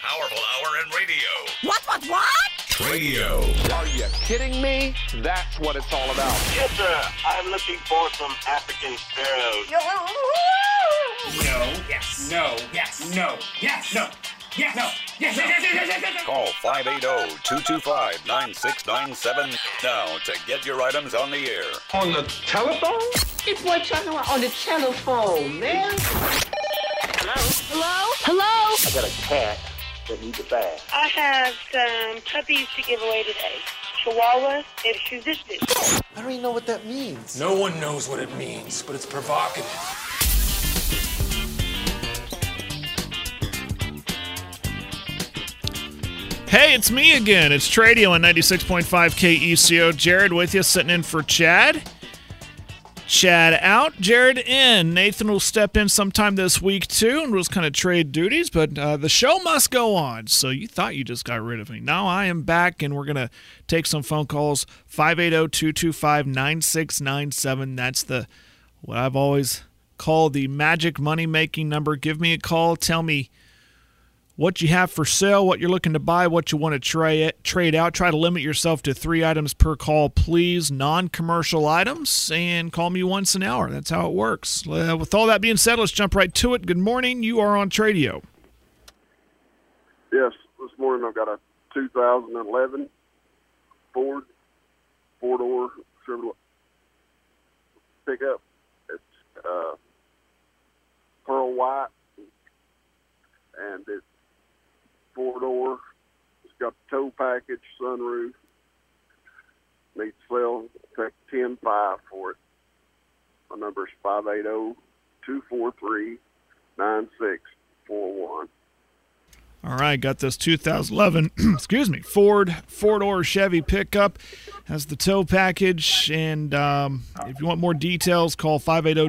powerful hour in radio. What? Radio. Are you kidding me? That's what it's all about. Yes, sir. I'm looking for some African sparrows. No, yes, no, yes, no, yes, no. Yes, no, yes, yes. Call 580-225-9697 now to get your items on the air. On the telephone? This boy talking about on the telephone, man. Hello? I got a cat that needs a bath. I have some puppies to give away today. Chihuahua and Shih Tzu. I don't even know what that means. No one knows what it means, but it's provocative. Hey, it's me again. It's Tradio on 96.5 KECO. Jared with you, sitting in for Chad. Chad out, Jared in. Nathan will step in sometime this week, too, and we'll just kind of trade duties, but the show must go on. So you thought you just got rid of me. Now I am back, and we're going to take some phone calls. 580-225-9697. That's what I've always called the magic money-making number. Give me a call. Tell me what you have for sale, what you're looking to buy, what you want to trade out. Try to limit yourself to 3 items per call, please. Non-commercial items, and call me once an hour. That's how it works. With all that being said, let's jump right to it. Good morning. You are on Tradio. Yes, this morning I've got a 2011 Ford 4-door Chevrolet pickup. It's pearl white, and it's 4-door. It's got the tow package, sunroof. Need to sell. Take 10-5 for it. My number is 580-243-9641. All right, got this 2011, Ford 4-door Chevy pickup. Has the tow package, and if you want more details, call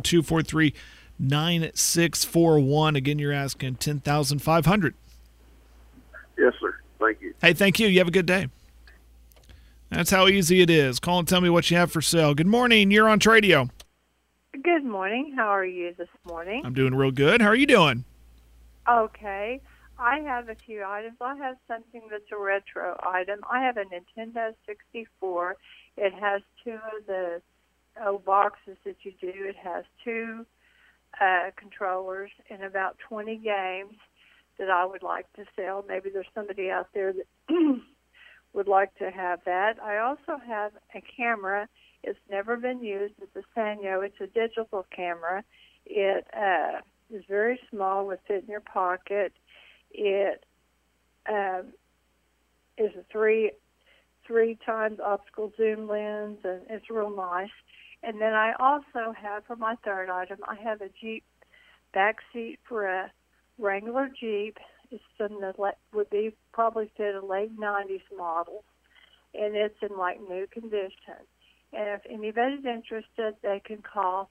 580-243-9641. Again, you're asking $10,500. Yes, sir. Thank you. Hey, thank you. You have a good day. That's how easy it is. Call and tell me what you have for sale. Good morning. You're on Tradio. Good morning. How are you this morning? I'm doing real good. How are you doing? Okay. I have a few items. I have something that's a retro item. I have a Nintendo 64. It has 2 of the boxes that you do. It has 2 controllers and about 20 games that I would like to sell. Maybe there's somebody out there that would like to have that. I also have a camera. It's never been used. It's a Sanyo. It's a digital camera. It is very small, would fit in your pocket. It is a 3 times optical zoom lens, and it's real nice. And then I also have, for my third item, I have a Jeep back seat for a Wrangler Jeep. It's something that would be probably fit a late 90s model, and it's in like new condition. And if anybody's interested, they can call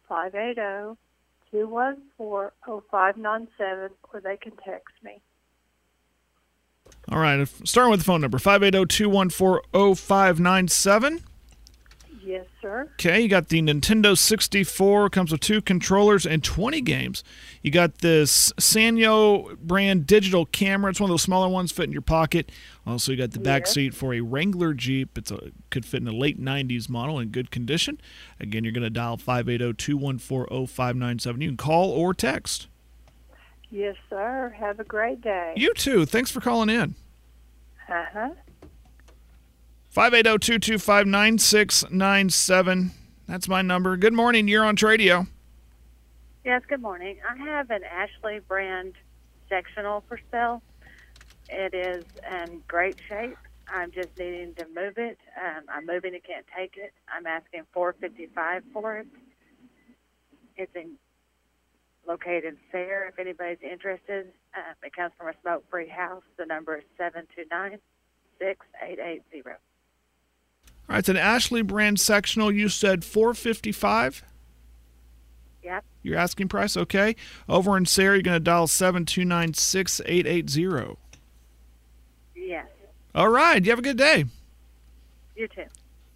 580-214-0597, or they can text me. All right, starting with the phone number, 580-214-0597. Yes, sir. Okay, you got the Nintendo 64, comes with 2 controllers and 20 games. You got this Sanyo brand digital camera. It's one of those smaller ones, fit in your pocket. Also, you got the back seat for a Wrangler Jeep. Could fit in a late 90s model in good condition. Again, you're going to dial 580-214-0597. You can call or text. Yes, sir. Have a great day. You too. Thanks for calling in. Uh-huh. 580-225-9697. That's my number. Good morning. You're on Tradio. Yes, good morning. I have an Ashley brand sectional for sale. It is in great shape. I'm just needing to move it. I'm moving and can't take it. I'm asking $455 for it. It's located in Fair, if anybody's interested. It comes from a smoke-free house. The number is 729-6880. All right, it's an Ashley brand sectional. You said $455? Yep. Your asking price, okay. Over in Sarah, you're going to dial 729-6880. Yes. All right, you have a good day. You too.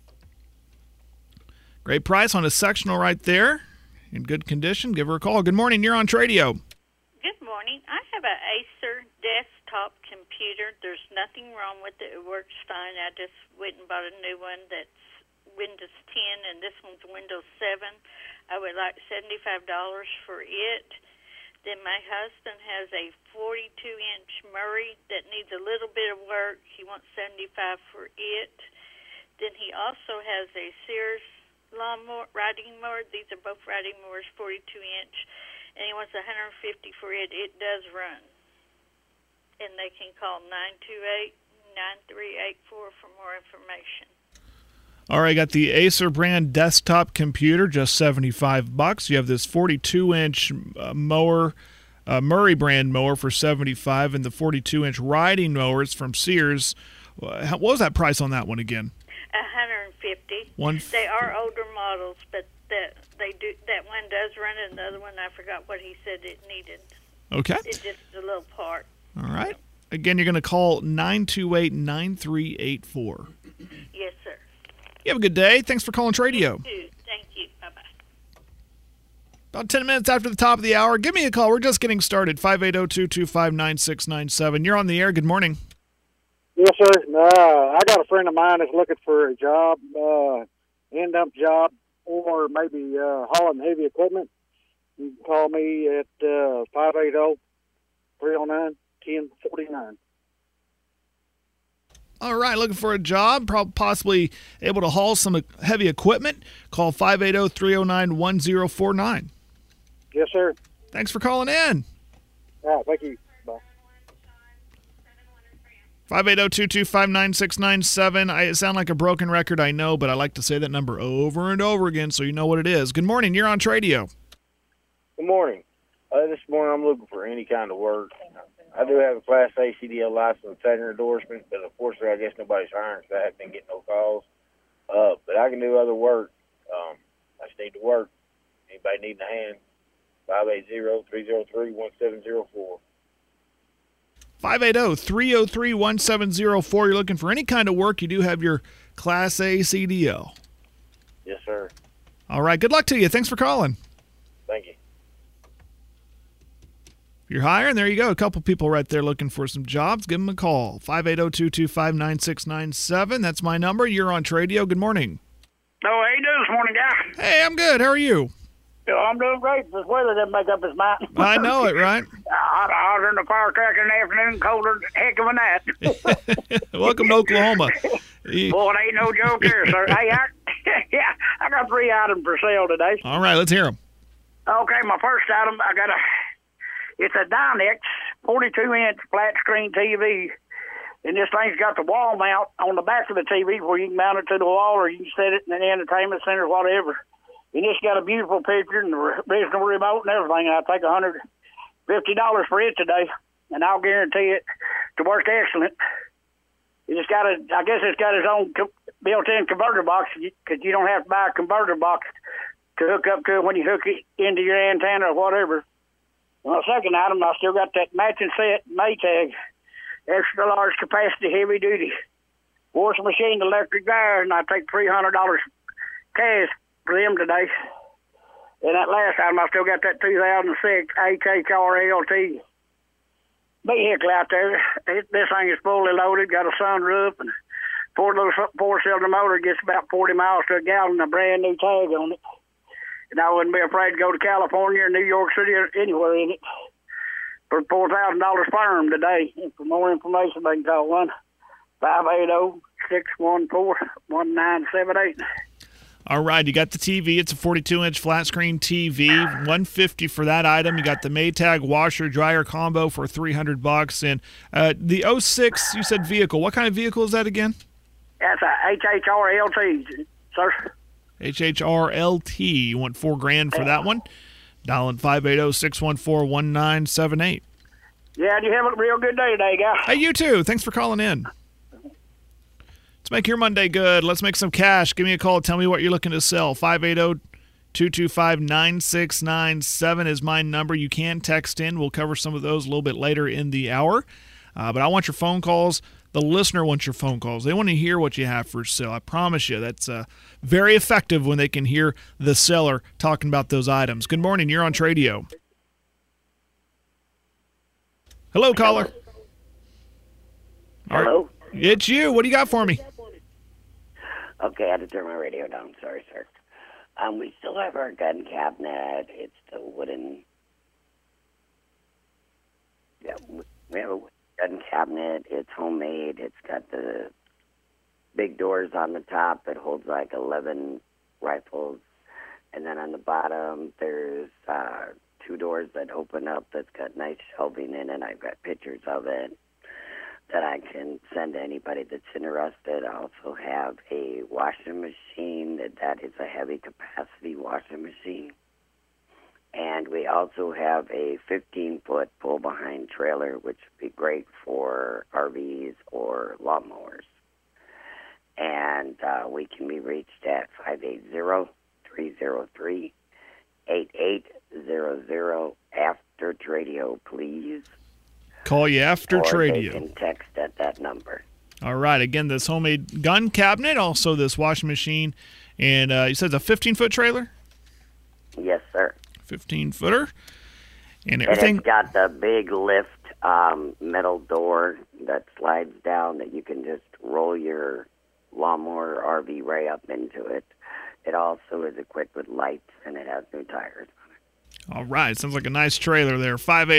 Great price on a sectional right there. In good condition. Give her a call. Good morning, you're on Tradio. Good morning. I have an Acer desktop computer. There's nothing wrong with it. It works fine. I just went and bought a new one that's Windows 10, and this one's Windows 7. I would like $75 for it. Then my husband has a 42-inch Murray that needs a little bit of work. He wants $75 for it. Then he also has a Sears lawnmower, riding mower. These are both riding mowers, 42-inch, and he wants $150 for it. It does run. And they can call 928-9384 for more information. All right, got the Acer brand desktop computer, just $75. You have this 42-inch mower, Murray brand mower for $75, and the 42-inch riding mowers from Sears. What was that price on that one again? $150. They are older models, but that one does run, and the other one I forgot what he said it needed. Okay. It's just a little part. All right. Again, you're going to call 928-9384. Yes, sir. You have a good day. Thanks for calling Tradio. Thank you. Bye-bye. About 10 minutes after the top of the hour, give me a call. We're just getting started. 580-225-9697. You're on the air. Good morning. Yes, sir. I got a friend of mine that's looking for a job, end-dump job, or maybe hauling heavy equipment. You can call me at 580-309-1049. All right, looking for a job, possibly able to haul some heavy equipment. Call 580-309-1049. Yes, sir. Thanks for calling in. All right, thank you. Bye. 580-225-9697. I sound like a broken record, I know, but I like to say that number over and over again so you know what it is. Good morning. You're on Tradio. Good morning. This morning I'm looking for any kind of work. I do have a Class A CDL license and tender endorsement, but unfortunately I guess nobody's hiring because I haven't been getting no calls. But I can do other work. I just need to work. Anybody needing a hand? 580-303-1704. 580-303-1704. You're looking for any kind of work. You do have your Class A CDL. Yes, sir. All right. Good luck to you. Thanks for calling. Thank you. If you're hiring, there you go. A couple people right there looking for some jobs. Give them a call. 580-225-9697. That's my number. You're on Tradio. Good morning. Oh, how you doing this morning, guy? Hey, I'm good. How are you? I'm doing great. This weather doesn't make up its mind. I know it, right? I was in the firecracker in the afternoon, colder than heck of a night. Welcome to Oklahoma. Boy, it ain't no joke here, sir. Hey, I got 3 items for sale today. All right, let's hear them. Okay, my first item, it's a Dynex 42-inch flat screen TV. And this thing's got the wall mount on the back of the TV where you can mount it to the wall or you can set it in the entertainment center, whatever. And it's got a beautiful picture and the original remote and everything. And I'll take $150 for it today, and I'll guarantee it to work excellent. I guess it's got its own built-in converter box because you don't have to buy a converter box to hook up to it when you hook it into your antenna or whatever. My second item, I still got that matching set Maytag, extra large capacity, heavy duty washing machine, electric dryer, and I take $300 cash for them today. And that last item, I still got that 2006 HHR-LT vehicle out there. This thing is fully loaded, got a sunroof, and four-cylinder motor, gets about 40 miles to a gallon, a brand new tag on it. And I wouldn't be afraid to go to California or New York City or anywhere in it for $4,000 firm today. And for more information, they can call 1-580-614-1978. All right, you got the TV. It's a 42-inch flat screen TV. $150 for that item. You got the Maytag washer dryer combo for $300. And the 06, you said vehicle. What kind of vehicle is that again? That's a HHR-LT, sir. HHR-LT. You want $4,000 for that one? Dialing 580-614-1978. Yeah, you have a real good day today, guys. Hey, you too. Thanks for calling in. Let's make your Monday good. Let's make some cash. Give me a call. Tell me what you're looking to sell. 580-225-9697 is my number. You can text in. We'll cover some of those a little bit later in the hour. But I want your phone calls. The listener wants your phone calls. They want to hear what you have for sale. I promise you that's very effective when they can hear the seller talking about those items. Good morning. You're on Tradio. Hello, caller. It's you. What do you got for me? Okay, I had to turn my radio down. Sorry, sir. We still have our gun cabinet. It's the wooden. Yeah, we have a gun cabinet. It's homemade. It's got the big doors on the top that holds like 11 rifles. And then on the bottom, there's 2 doors that open up that's got nice shelving in it. I've got pictures of it that I can send to anybody that's interested. I also have a washing machine that is a heavy capacity washing machine. And we also have a 15-foot pull-behind trailer, which would be great for RVs or lawnmowers. And we can be reached at 580-303-8800 after Tradio, please. Call you after Tradio. Or they can text at that number. All right. Again, this homemade gun cabinet, also this washing machine, and you said it's a 15-foot trailer? Yes, sir. 15-footer. And everything. And it's got the big lift metal door that slides down that you can just roll your lawnmower or RV right up into it. It also is equipped with lights, and it has new tires. All right. Sounds like a nice trailer there.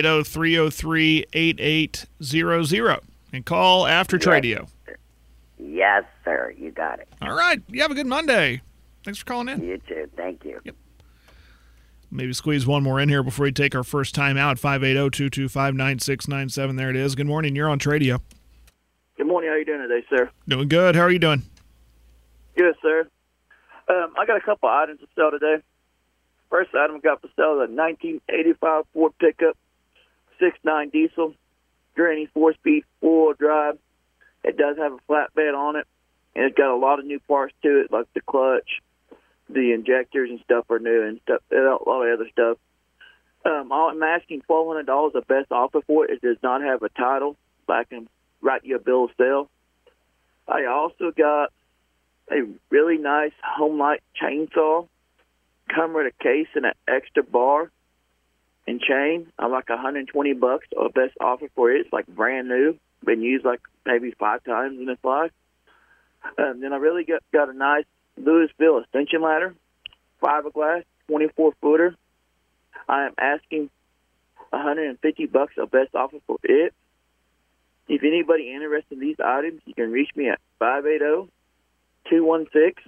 580-303-8800. And call after Tradio. Yes, sir. You got it. All right. You have a good Monday. Thanks for calling in. You too. Thank you. Yep. Maybe squeeze one more in here before we take our first time out. 580-225-9697. There it is. Good morning. You're on Tradio. Good morning. How are you doing today, sir? Doing good. How are you doing? Good, sir. I got a couple items to sell today. First item I got for sale is a 1985 Ford pickup, 6.9 diesel, Granny 4-speed, 4-wheel drive. It does have a flatbed on it, and it's got a lot of new parts to it, like the clutch, the injectors and stuff are new, and stuff, a lot of other stuff. I'm asking $1,200 the best offer for it. It does not have a title, but I can write you a bill of sale. I also got a really nice Homelight chainsaw, come with a case and an extra bar and chain. I'm like $120, or best offer for it. It's like brand new, been used like maybe 5 times in its life. Then I really got a nice Louisville extension ladder, fiberglass, 24-footer. I am asking $150, a best offer for it. If anybody interested in these items, you can reach me at 580-216-1786,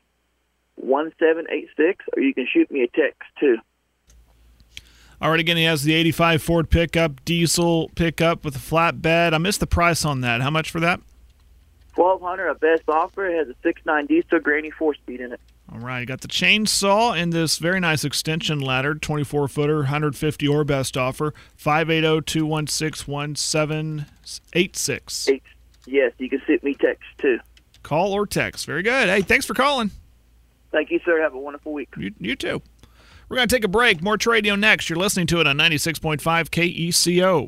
or you can shoot me a text too. All right, again, he has the 85 Ford pickup, diesel pickup with a flatbed. I missed the price on that. How much for that? $1,200, a best offer. It has a 6.9 diesel, Granny 4-speed in it. All right, you got the chainsaw and this very nice extension ladder, 24-footer, $150 or best offer, 580-216-1786. Yes, you can shoot me text too. Call or text. Very good. Hey, thanks for calling. Thank you, sir. Have a wonderful week. You too. We're going to take a break. More Tradio next. You're listening to it on 96.5 KECO.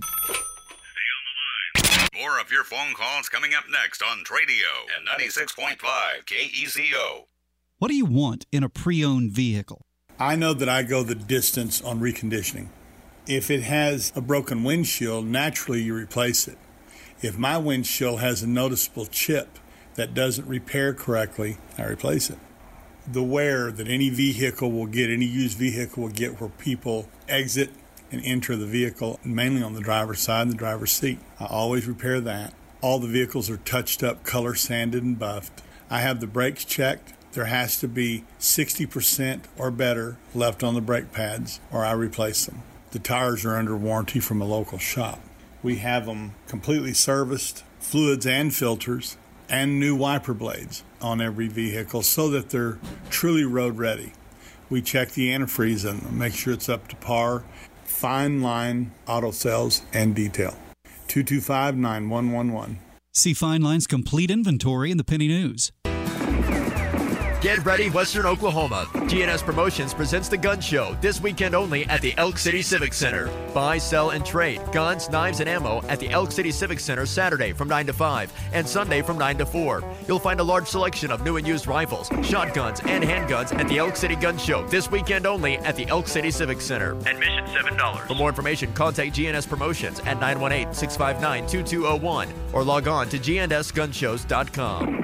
More of your phone calls coming up next on Tradio at 96.5 KECO. What do you want in a pre-owned vehicle? I know that I go the distance on reconditioning. If it has a broken windshield, naturally you replace it. If my windshield has a noticeable chip that doesn't repair correctly, I replace it. The wear that any vehicle will get, any used vehicle will get, where people exit and enter the vehicle, mainly on the driver's side and the driver's seat. I always repair that. All the vehicles are touched up, color sanded and buffed. I have the brakes checked. There has to be 60% or better left on the brake pads, or I replace them. The tires are under warranty from a local shop. We have them completely serviced, fluids and filters, and new wiper blades on every vehicle so that they're truly road ready. We check the antifreeze in them, make sure it's up to par. Fine Line Auto Sales and Detail. 225-9111. See Fine Line's complete inventory in the Penny News. Get ready, Western Oklahoma. GNS Promotions presents the Gun Show this weekend only at the Elk City Civic Center. Buy, sell, and trade guns, knives, and ammo at the Elk City Civic Center Saturday from 9 to 5 and Sunday from 9 to 4. You'll find a large selection of new and used rifles, shotguns, and handguns at the Elk City Gun Show this weekend only at the Elk City Civic Center. Admission $7. For more information, contact GNS Promotions at 918-659-2201 or log on to gnsgunshows.com.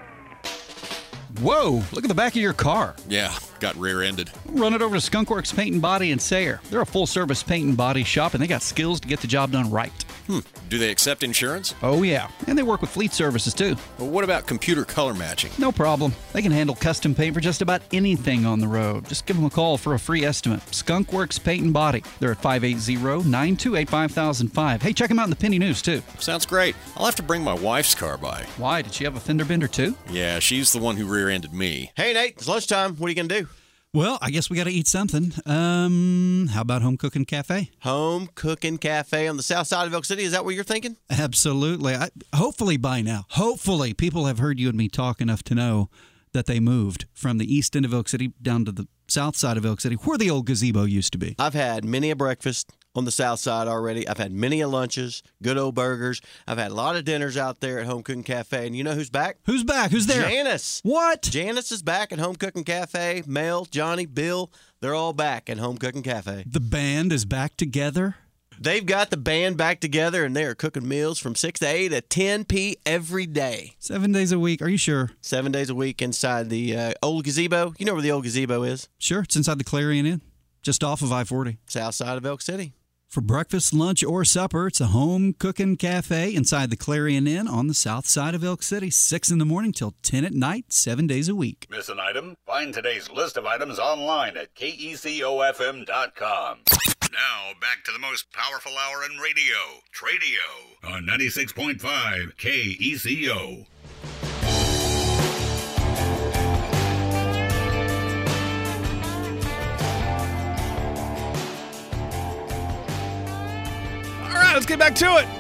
Whoa, look at the back of your car. Yeah, got rear-ended. Run it over to Skunkworks Paint and Body in Sayre. They're a full-service paint and body shop, and they got skills to get the job done right. Do they accept insurance? Oh, yeah. And they work with fleet services, too. Well, what about computer color matching? No problem. They can handle custom paint for just about anything on the road. Just give them a call for a free estimate. Skunkworks Paint and Body. They're at 580-928-5005. Hey, check them out in the Penny News, too. Sounds great. I'll have to bring my wife's car by. Why? Did she have a fender bender, too? Yeah, she's the one who rear-ended me. Hey, Nate, it's lunchtime. What are you going to do? Well, I guess we got to eat something. How about Home Cooking Cafe? Home Cooking Cafe on the south side of Elk City. Is that what you're thinking? Absolutely. Hopefully by now. Hopefully people have heard you and me talk enough to know that they moved from the east end of Elk City down to the south side of Elk City, where the old gazebo used to be. I've had many a breakfast on the south side already. I've had many a lunches, good old burgers. I've had a lot of dinners out there at Home Cooking Cafe. And you know who's back? Who's back? Who's there? Janice. What? Janice is back at Home Cooking Cafe. Mel, Johnny, Bill, they're all back at Home Cooking Cafe. The band is back together? They've got the band back together, and they are cooking meals from 6 to 8 at 10 p. every day. 7 days a week. Are you sure? 7 days a week inside the old gazebo. You know where the old gazebo is? Sure. It's inside the Clarion Inn, just off of I-40. South side of Elk City. For breakfast, lunch, or supper, it's a Home Cooking Cafe inside the Clarion Inn on the south side of Elk City, 6 in the morning till 10 at night, 7 days a week. Miss an item? Find today's list of items online at KECOFM.com. Now, back to the most powerful hour in radio, Tradio, on 96.5 KECO. All right, let's get back to it.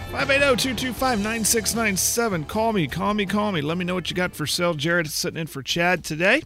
580-225-9697. Call me. Let me know what you got for sale. Jared is sitting in for Chad today.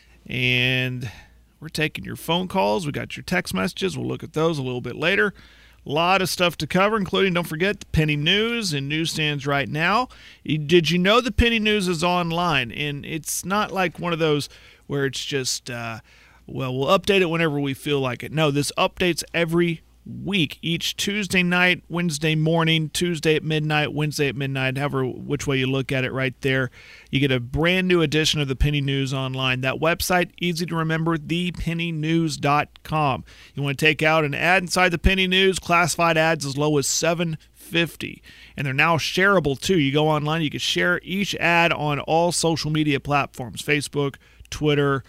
And we're taking your phone calls. We got your text messages. We'll look at those a little bit later. A lot of stuff to cover, including, don't forget, the Penny News in newsstands right now. Did you know the Penny News is online? And it's not like one of those where it's just, we'll update it whenever we feel like it. No, this updates every week, each Tuesday night, Wednesday morning, Tuesday at midnight, Wednesday at midnight, however which way you look at it right there. You get a brand new edition of the Penny News online. That website, easy to remember, thepennynews.com. You want to take out an ad inside the Penny News, classified ads as low as $7.50. And they're now shareable too. You go online, you can share each ad on all social media platforms, Facebook, Twitter,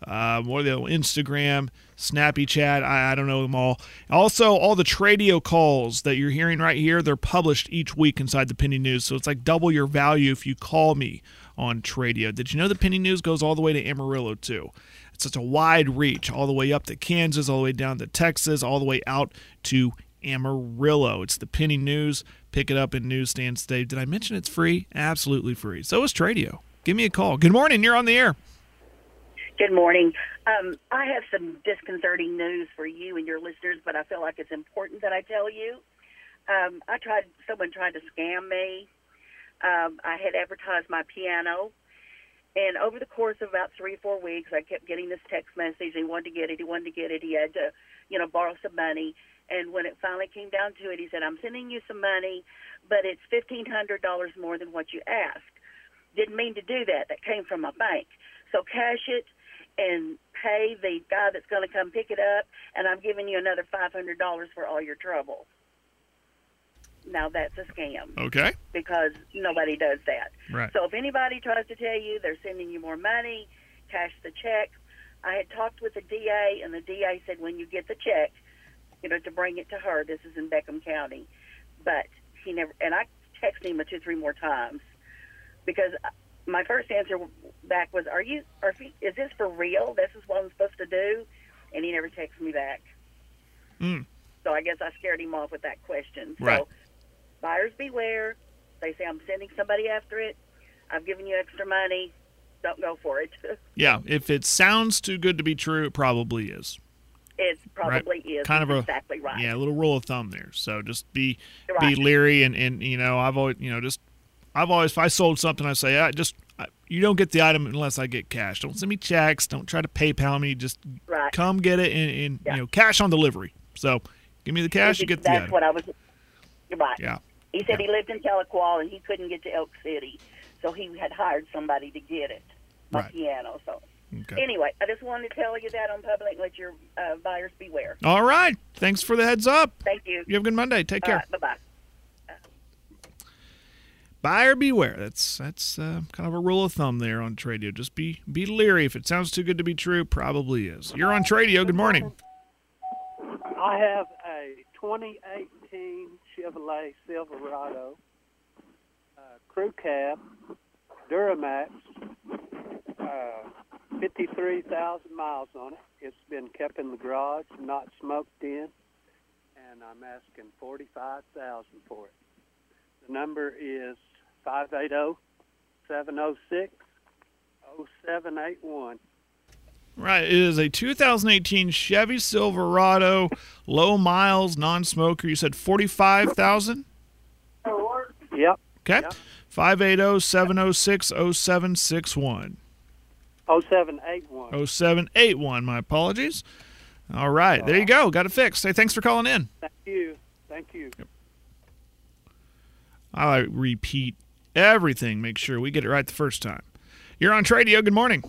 Instagram, Snappy Chat, I don't know them all. Also, all the Tradio calls that you're hearing right here, they're published each week inside the Penny News. So it's like double your value if you call me on Tradio. Did you know the Penny News goes all the way to Amarillo too? It's such a wide reach, all the way up to Kansas, all the way down to Texas, all the way out to Amarillo. It's the Penny News. Pick it up in newsstands today. Did I mention it's free? Absolutely free. So is Tradio. Give me a call. Good morning. You're on the air. Good morning. I have some disconcerting news for you and your listeners, but I feel like it's important that I tell you. Someone tried to scam me. I had advertised my piano, and over the course of about 3 or 4 weeks, I kept getting this text message. He wanted to get it. He had to, borrow some money. And when it finally came down to it, he said, I'm sending you some money, but it's $1,500 more than what you asked. Didn't mean to do that. That came from my bank. So cash it and pay the guy that's going to come pick it up, and I'm giving you another $500 for all your trouble. Now that's a scam. Okay. Because nobody does that. Right. So if anybody tries to tell you they're sending you more money, cash the check. I had talked with the DA, and the DA said when you get the check, to bring it to her. This is in Beckham County. But he never, and I texted him 2 or 3 more times because my first answer back was, is this for real? This is what I'm supposed to do? And he never texted me back. So I guess I scared him off with that question. Right. So buyers beware. They say I'm sending somebody after it. I've given you extra money. don't go for it. Yeah, if it sounds too good to be true, it probably is. It probably Right. is. Kind of exactly right. Yeah, a little rule of thumb there. So just be Right. leery, and I've always if I sold something, I say you don't get the item unless I get cash. Don't send me checks. Don't try to PayPal me. Just come get it and cash on delivery. So give me the cash, you get the That's item. what I was. You're right. Yeah. He said he lived in Tahlequah and he couldn't get to Elk City, so he had hired somebody to get it, my piano. So anyway, I just wanted to tell you that on public. Let your buyers beware. All right. Thanks for the heads up. Thank you. You have a good Monday. Take care. Bye bye. Buyer beware. That's kind of a rule of thumb there on Tradio. Just be leery. If it sounds too good to be true, probably is. You're on Tradio. Good morning. I have a 2018 Chevrolet Silverado crew cab, Duramax, 53,000 miles on it. It's been kept in the garage, not smoked in, and I'm asking $45,000 for it. The number is 580-706-0781. Right. It is a 2018 Chevy Silverado, low miles, non-smoker. You said 45,000? Yep. Okay. Yep. 580-706-0761. 0781. 0781, my apologies. All right. There you go. Got it fixed. Hey, thanks for calling in. Thank you. Thank you. I repeat everything. Make sure we get it right the first time. You're on Tradio. Good morning.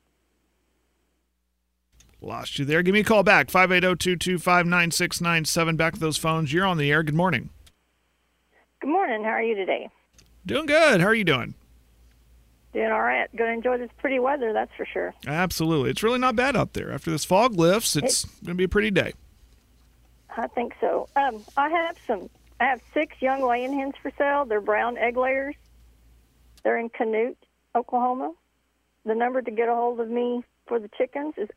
Lost you there. Give me a call back. 580-225-9697. Back to those phones. You're on the air. Good morning. Good morning. How are you today? Doing good. How are you doing? Doing all right. Going to enjoy this pretty weather, that's for sure. Absolutely. It's really not bad out there. After this fog lifts, it's going to be a pretty day. I think so. I have 6 young laying hens for sale. They're brown egg layers. They're in Canute, Oklahoma. The number to get a hold of me for the chickens is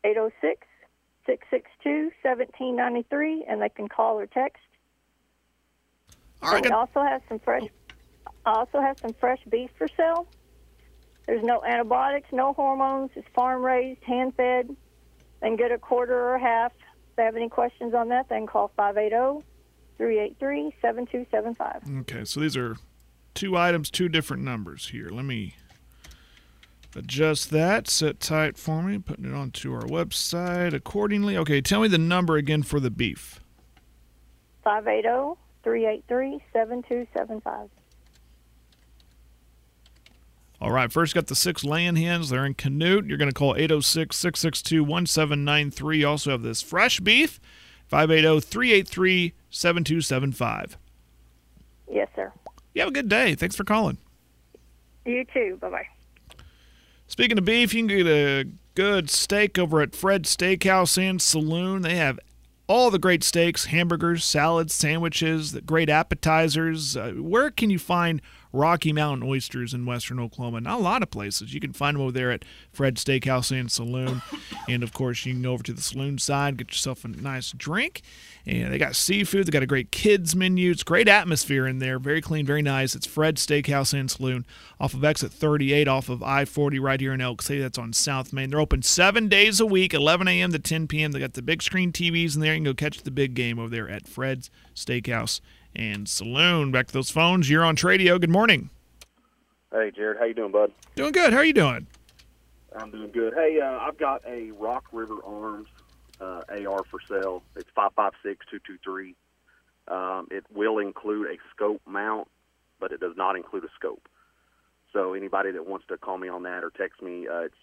806-662-1793, and they can call or text. All right. I also have some fresh beef for sale. There's no antibiotics, no hormones. It's farm raised, hand fed. They can get a quarter or a half. If they have any questions on that, they can call 580-383-7275. Okay, so these are 2 items, 2 different numbers here. Let me adjust that. Sit tight for me. Putting it onto our website accordingly. Okay, tell me the number again for the beef. 580-383-7275. All right, first got the 6 laying hens. They're in Canute. You're going to call 806-662-1793. You also have this fresh beef, 580-383-7275. Yes, sir. You have a good day. Thanks for calling. You too. Bye-bye. Speaking of beef, you can get a good steak over at Fred's Steakhouse and Saloon. They have all the great steaks, hamburgers, salads, sandwiches, the great appetizers. Where can you find Rocky Mountain oysters in western Oklahoma? Not a lot of places. You can find them over there at Fred's Steakhouse and Saloon. And, of course, you can go over to the saloon side, get yourself a nice drink. And they got seafood. They got a great kids menu. It's great atmosphere in there. Very clean, very nice. It's Fred's Steakhouse and Saloon off of exit 38 off of I-40 right here in Elk City. That's on South Main. They're open 7 days a week, 11 a.m. to 10 p.m. They got the big screen TVs in there. You can go catch the big game over there at Fred's Steakhouse and Saloon. Back to those phones. You're on Tradio. Good morning. Hey, Jared. How you doing, bud? Doing good. How are you doing? I'm doing good. Hey, I've got a Rock River Arms AR for sale. It's 556-223. It will include a scope mount, but it does not include a scope. So anybody that wants to call me on that or text me, it's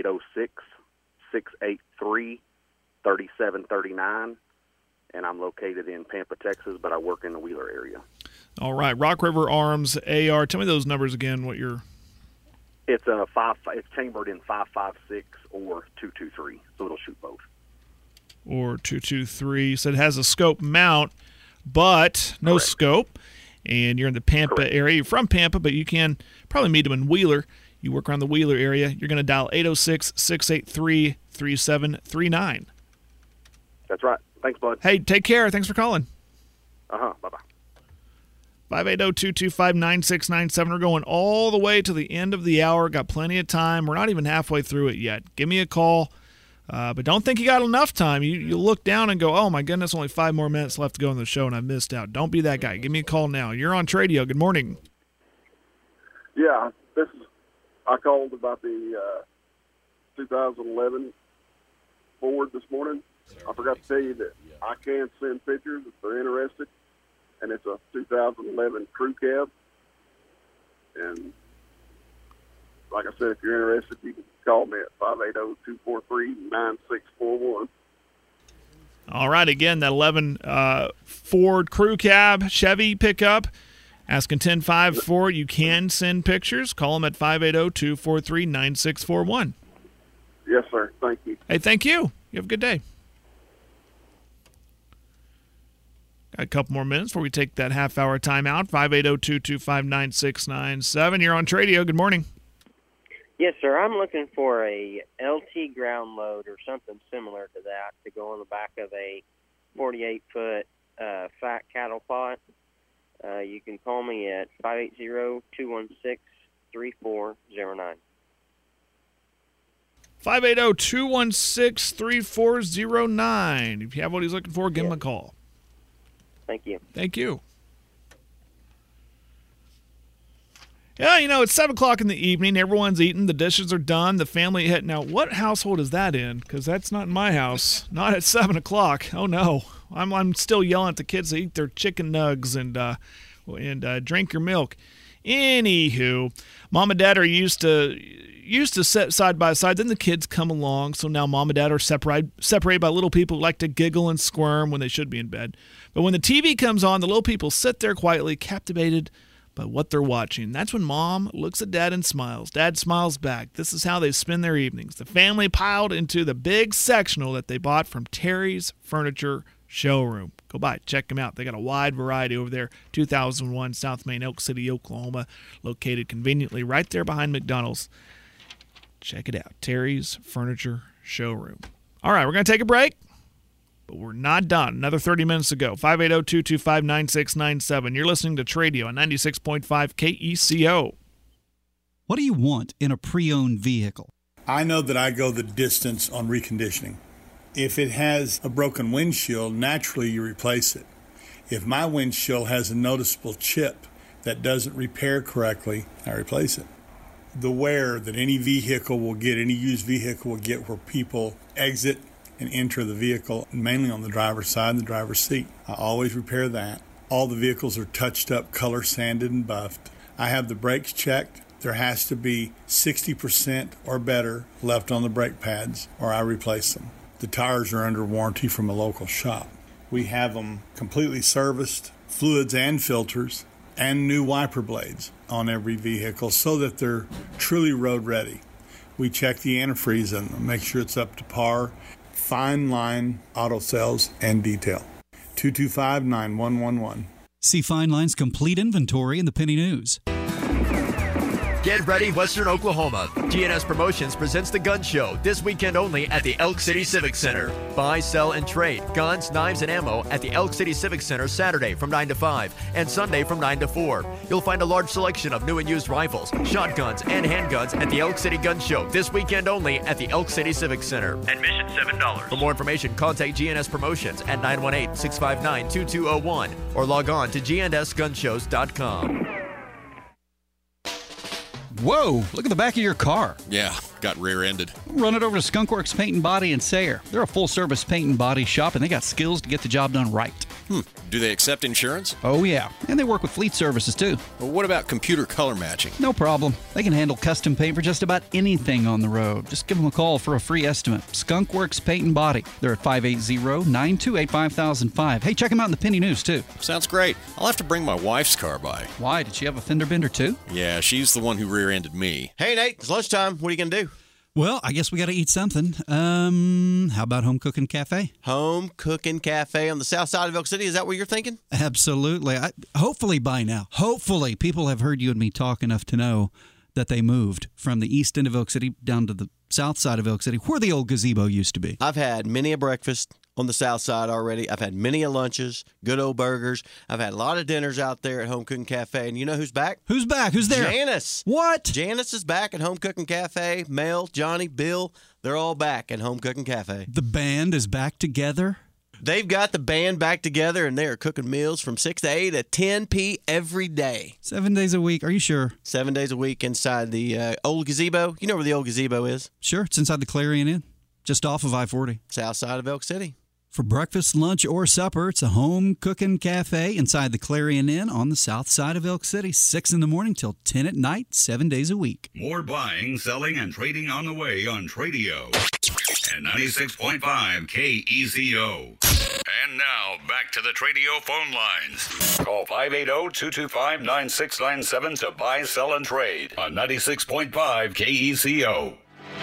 806-683-3739. And I'm located in Pampa, Texas, but I work in the Wheeler area. All right, Rock River Arms AR. Tell me those numbers again. What you're? It's it's chambered in 556 or 223, so it'll shoot both. Or 223. So it has a scope mount, but no scope. And you're in the Pampa area. You're from Pampa, but you can probably meet them in Wheeler. You work around the Wheeler area. You're going to dial 806-683-3739. That's right. Thanks, bud. Hey, take care. Thanks for calling. Bye-bye. 580-225-9697. We're going all the way to the end of the hour. Got plenty of time. We're not even halfway through it yet. Give me a call. But don't think you got enough time. You look down and go, oh, my goodness, only 5 more minutes left to go in the show, and I missed out. Don't be that guy. Give me a call now. You're on Tradio. Good morning. Yeah, I called about the 2011 Ford this morning. I forgot to tell you that I can send pictures if they're interested, and it's a 2011 crew cab. And like I said, if you're interested, you can call me at 580-243-9641. All right, again, that 11 Ford crew cab Chevy pickup. Asking 10-5 for it. You can send pictures. Call them at 580-243-9641. Yes, sir. Thank you. Hey, thank you. You have a good day. Got a couple more minutes before we take that half-hour timeout. 580-225-9697. You're on Tradio. Good morning. Yes, sir. I'm looking for a LT ground load or something similar to that to go on the back of a 48-foot fat cattle pot. You can call me at 580-216-3409. 580-216-3409. If you have what he's looking for, give him a call. Thank you. Thank you. Yeah, it's 7 o'clock in the evening. Everyone's eating. The dishes are done. The family hit. Now, what household is that in? Because that's not in my house. Not at 7 o'clock. Oh, no. I'm still yelling at the kids to eat their chicken nugs and drink your milk. Anywho, mom and dad are used to sit side by side. Then the kids come along. So now mom and dad are separated by little people who like to giggle and squirm when they should be in bed. But when the TV comes on, the little people sit there quietly, captivated by what they're watching. That's when mom looks at dad and smiles. Dad smiles back. This is how they spend their evenings. The family piled into the big sectional that they bought from Terry's Furniture Showroom. Go by, check them out. They got a wide variety over there. 2001 South Main, Elk City, Oklahoma, located conveniently right there behind McDonald's. Check it out, Terry's Furniture Showroom. All right, we're going to take a break, but we're not done. Another 30 minutes to go. 580-225-9697. You're listening to Tradio on 96.5 KECO. What do you want in a pre-owned vehicle? I know that I go the distance on reconditioning. If it has a broken windshield, naturally you replace it. If my windshield has a noticeable chip that doesn't repair correctly, I replace it. The wear that any vehicle will get, any used vehicle will get where people exit and enter the vehicle, mainly on the driver's side and the driver's seat. I always repair that. All the vehicles are touched up, color sanded and buffed. I have the brakes checked. There has to be 60% or better left on the brake pads, or I replace them. The tires are under warranty from a local shop. We have them completely serviced, fluids and filters, and new wiper blades on every vehicle so that they're truly road ready. We check the antifreeze in them, make sure it's up to par. Fine Line Auto Sales and Detail. 225-9111. See Fine Line's complete inventory in the Penny News. Get ready, Western Oklahoma. GNS Promotions presents the Gun Show this weekend only at the Elk City Civic Center. Buy, sell, and trade guns, knives, and ammo at the Elk City Civic Center Saturday from 9 to 5 and Sunday from 9 to 4. You'll find a large selection of new and used rifles, shotguns, and handguns at the Elk City Gun Show this weekend only at the Elk City Civic Center. Admission $7. For more information, contact GNS Promotions at 918-659-2201 or log on to gnsgunshows.com. Whoa, look at the back of your car. Yeah, got rear-ended. Run it over to Skunkworks Paint and Body in Sayre. They're a full-service paint and body shop, and they got skills to get the job done right. Do they accept insurance? Oh, yeah. And they work with fleet services, too. Well, what about computer color matching? No problem. They can handle custom paint for just about anything on the road. Just give them a call for a free estimate. Skunkworks Paint and Body. They're at 580-928-5005. Hey, check them out in the Penny News, too. Sounds great. I'll have to bring my wife's car by. Why? Did she have a fender bender, too? Yeah, she's the one who rear-ended me. Hey, Nate, it's lunchtime. What are you going to do? Well, I guess we got to eat something. How about Home Cooking Cafe? Home Cooking Cafe on the south side of Elk City. Is that what you're thinking? Absolutely. Hopefully by now. Hopefully people have heard you and me talk enough to know that they moved from the east end of Elk City down to the south side of Elk City, where the old gazebo used to be. I've had many a breakfast, on the south side already. I've had many lunches, good old burgers. I've had a lot of dinners out there at Home Cooking Cafe. And you know who's back? Who's back? Who's there? Janice. What? Janice is back at Home Cooking Cafe. Mel, Johnny, Bill, they're all back at Home Cooking Cafe. The band is back together? They've got the band back together, and they are cooking meals from 6 to 8 at 10 p. every day. 7 days a week. Are you sure? 7 days a week inside the old gazebo. You know where the old gazebo is? Sure. It's inside the Clarion Inn, just off of I-40. South side of Elk City. For breakfast, lunch, or supper, it's a Home Cooking Cafe inside the Clarion Inn on the south side of Elk City, 6 in the morning till 10 at night, 7 days a week. More buying, selling, and trading on the way on Tradio and 96.5 KECO. And now, back to the Tradio phone lines. Call 580-225-9697 to buy, sell, and trade on 96.5 KECO.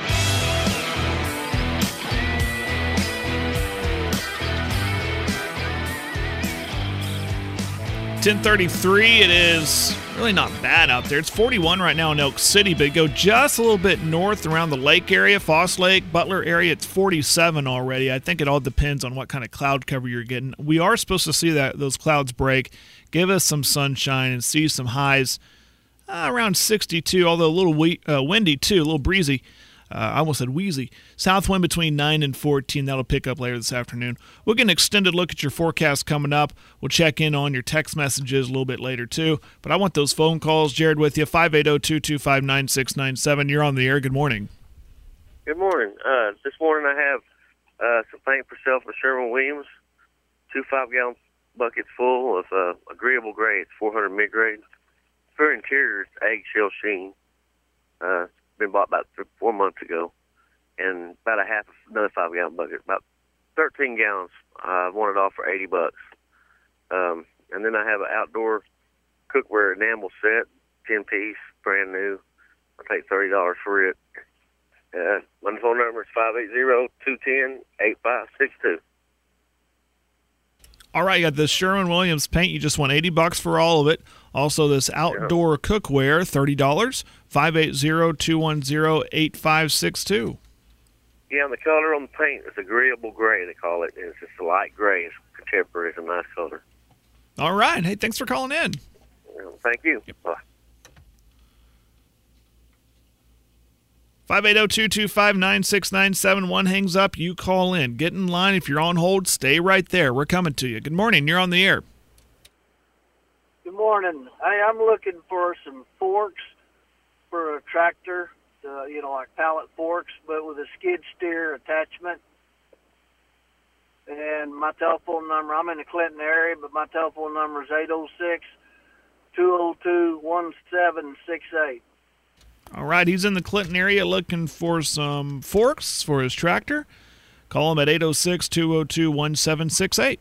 10:33. It is really not bad out there. It's 41 right now in Elk City, but go just a little bit north around the lake area, Foss Lake, Butler area, it's 47 already. I think it all depends on what kind of cloud cover you're getting. We are supposed to see those clouds break, give us some sunshine, and see some highs around 62, although a little windy too, a little breezy. I almost said wheezy. South wind between 9 and 14. That'll pick up later this afternoon. We'll get an extended look at your forecast coming up. We'll check in on your text messages a little bit later, too. But I want those phone calls. Jared with you, 580-225-9697. You're on the air. Good morning. Good morning. This morning I have some paint for sale for Sherwin-Williams. 2 5-gallon buckets full of agreeable gray. It's 400 mid-grade. For interior, it's eggshell sheen. Been bought about 4 months ago, and about another 5-gallon bucket, about 13 gallons. I want it all for $80. And then I have an outdoor cookware enamel set, 10-piece, brand new. I'll take $30 for it. My phone number is 580-210-8562. All right, you got this Sherwin-Williams paint. You just want $80 for all of it. Also, this outdoor cookware, $30. 580-210-8562. Yeah, and the color on the paint is agreeable gray, they call it. It's just a light gray. It's contemporary. It's a nice color. All right. Hey, thanks for calling in. Thank you. Bye. 580-225-9697. One hangs up, you call in. Get in line. If you're on hold, stay right there. We're coming to you. Good morning. You're on the air. Good morning. Hey, I'm looking for some forks for a tractor, like pallet forks, but with a skid steer attachment. And my telephone number, I'm in the Clinton area, but my telephone number is 806-202-1768. All right, he's in the Clinton area looking for some forks for his tractor. Call him at 806-202-1768.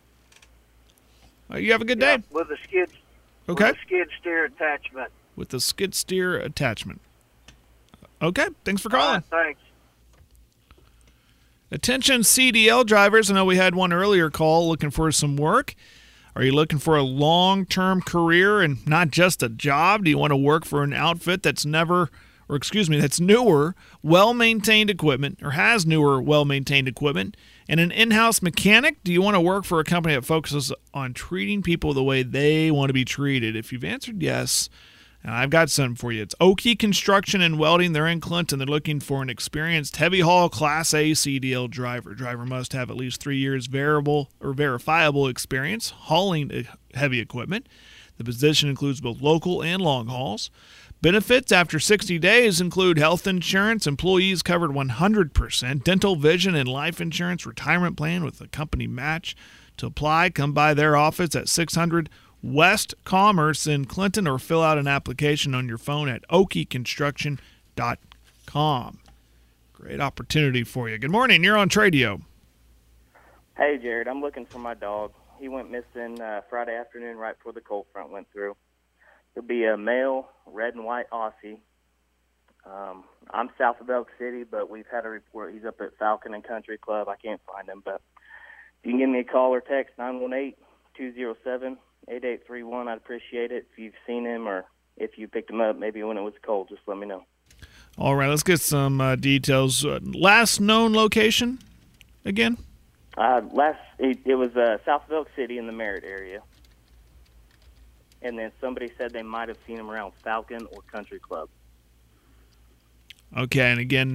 You have a good day. With a skid steer attachment. With the skid steer attachment. Okay, thanks for calling. Thanks. Attention CDL drivers. I know we had one earlier call looking for some work. Are you looking for a long-term career and not just a job? Do you want to work for an outfit that's newer, well-maintained equipment, or has newer, well-maintained equipment, and an in-house mechanic? Do you want to work for a company that focuses on treating people the way they want to be treated? If you've answered yes, I've got something for you. It's Oki Construction and Welding. They're in Clinton. They're looking for an experienced heavy haul Class A CDL driver. Driver must have at least 3 years verifiable experience hauling heavy equipment. The position includes both local and long hauls. Benefits after 60 days include health insurance, employees covered 100%, dental, vision, and life insurance, retirement plan with a company match. To apply, come by their office at 600 West Commerce in Clinton, or fill out an application on your phone at okiconstruction.com. Great opportunity for you. Good morning. You're on Tradio. Hey, Jared. I'm looking for my dog. He went missing Friday afternoon right before the cold front went through. He'll be a male, red and white Aussie. I'm south of Elk City, but we've had a report he's up at Falcon and Country Club. I can't find him, but if you can give me a call or text, 918-207-8831, I'd appreciate it. If you've seen him or if you picked him up, maybe when it was cold, just let me know. All right, let's get some details. Last known location again? It was South of Elk City in the Merritt area. And then somebody said they might have seen him around Falcon or Country Club. Okay, and again,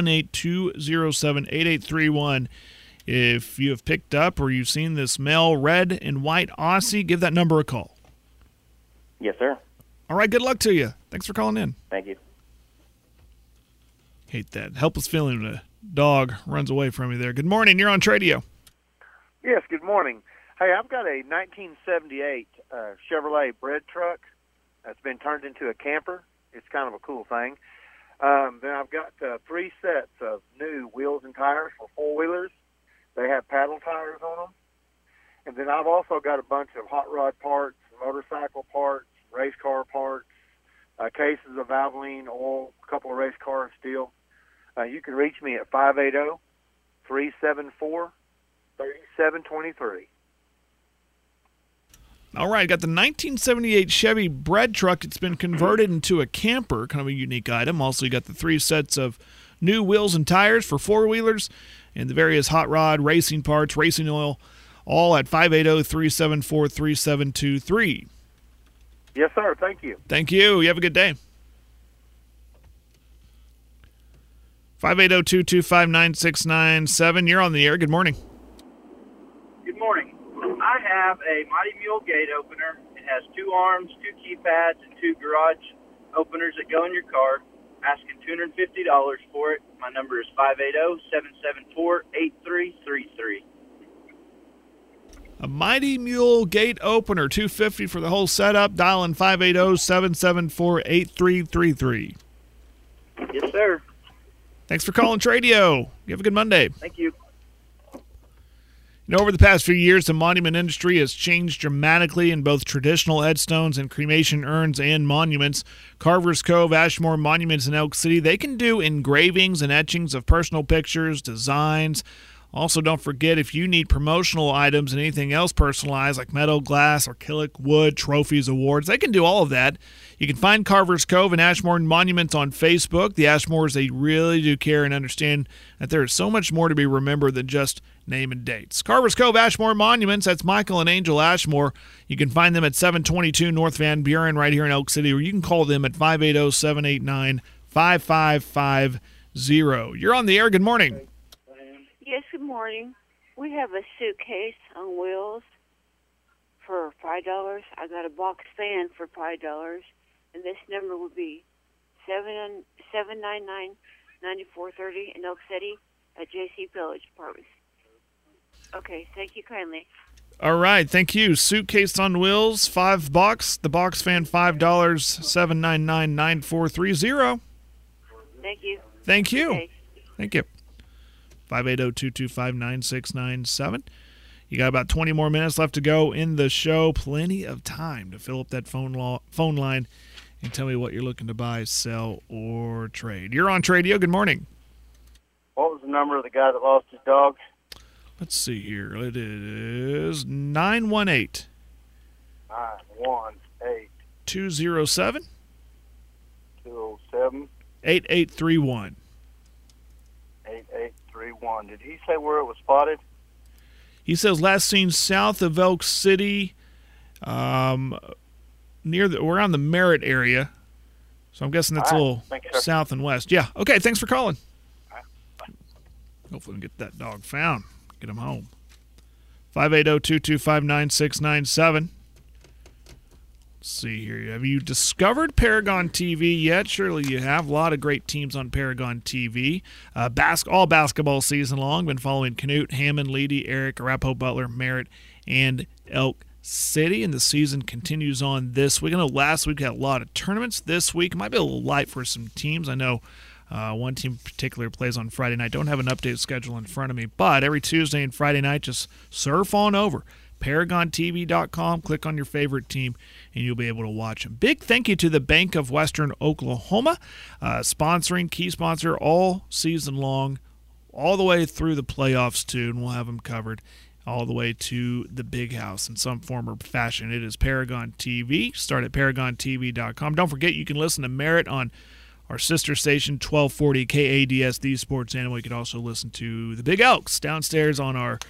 918-207-8831. If you have picked up or you've seen this male red and white Aussie, give that number a call. Yes, sir. All right, good luck to you. Thanks for calling in. Thank you. Hate that helpless feeling when a dog runs away from you there. Good morning. You're on Tradio. Yes, good morning. Hey, I've got a 1978 Chevrolet bread truck that's been turned into a camper. It's kind of a cool thing. Then I've got 3 sets of new wheels and tires for four-wheelers. They have paddle tires on them. And then I've also got a bunch of hot rod parts, motorcycle parts, race car parts, cases of Valvoline oil, a couple of race cars steel. You can reach me at 580-374-3723. All right, got the 1978 Chevy bread truck. It's been converted into a camper, kind of a unique item. Also, you got the 3 sets of new wheels and tires for four-wheelers and the various hot rod, racing parts, racing oil, all at 580-374-3723. Yes, sir. Thank you. Thank you. You have a good day. 580-225-9697. You're on the air. Good morning. Good morning. I have a Mighty Mule gate opener. It has 2 arms, 2 keypads, and 2 garage openers that go in your car. Asking $250 for it. My number is 580-774-8333. A Mighty Mule gate opener, $250 for the whole setup. Dial in 580-774-8333. Yes, sir. Thanks for calling Tradio. You have a good Monday. Thank you. You know, over the past few years, the monument industry has changed dramatically in both traditional headstones and cremation urns and monuments. Carver's Cove, Ashmore Monuments in Elk City, they can do engravings and etchings of personal pictures, designs. Also, don't forget, if you need promotional items and anything else personalized like metal, glass, acrylic, wood, trophies, awards, they can do all of that. You can find Carver's Cove and Ashmore Monuments on Facebook. The Ashmores, they really do care and understand that there is so much more to be remembered than just name and dates. Carver's Cove, Ashmore Monuments, that's Michael and Angel Ashmore. You can find them at 722 North Van Buren right here in Elk City, or you can call them at 580-789-5550. You're on the air. Good morning. Yes, good morning. We have a suitcase on wheels for $5. I got a box fan for $5, and this number would be 799-9430 in Elk City at JC Village Apartments. Okay, thank you kindly. All right, thank you. Suitcase on wheels, $5. The box fan, $5, 799-9430. Thank you. Thank you. Okay. Thank you. 580-225-9697. You got about 20 more minutes left to go in the show. Plenty of time to fill up that phone line and tell me what you're looking to buy, sell, or trade. You're on Tradio. Good morning. What was the number of the guy that lost his dog? Let's see here. It is 918 207 8831. 8831. Did he say where it was spotted? He says last seen south of Elk City, around the Merritt area. So I'm guessing that's a little south and west. Yeah. Okay. Thanks for calling. Hopefully we can get that dog found. Get him home. 580-225-9697. Let's see here. Have you discovered Paragon TV yet? Surely you have. A lot of great teams on Paragon TV. All basketball season long. Been following Canute, Hammond, Leedy, Eric, Arapahoe, Butler, Merritt, and Elk City. And the season continues on this week. I know last week we had a lot of tournaments. This week might be a little light for some teams. I know one team in particular plays on Friday night. Don't have an updated schedule in front of me. But every Tuesday and Friday night, just surf on over. ParagonTV.com. Click on your favorite team, and you'll be able to watch them. Big thank you to the Bank of Western Oklahoma, sponsoring, key sponsor all season long, all the way through the playoffs, too, and we'll have them covered all the way to the big house in some form or fashion. It is Paragon TV. Start at ParagonTV.com. Don't forget you can listen to Merritt on our sister station, 1240 KADS, the Sports Animal. You can also listen to the Big Elks downstairs on our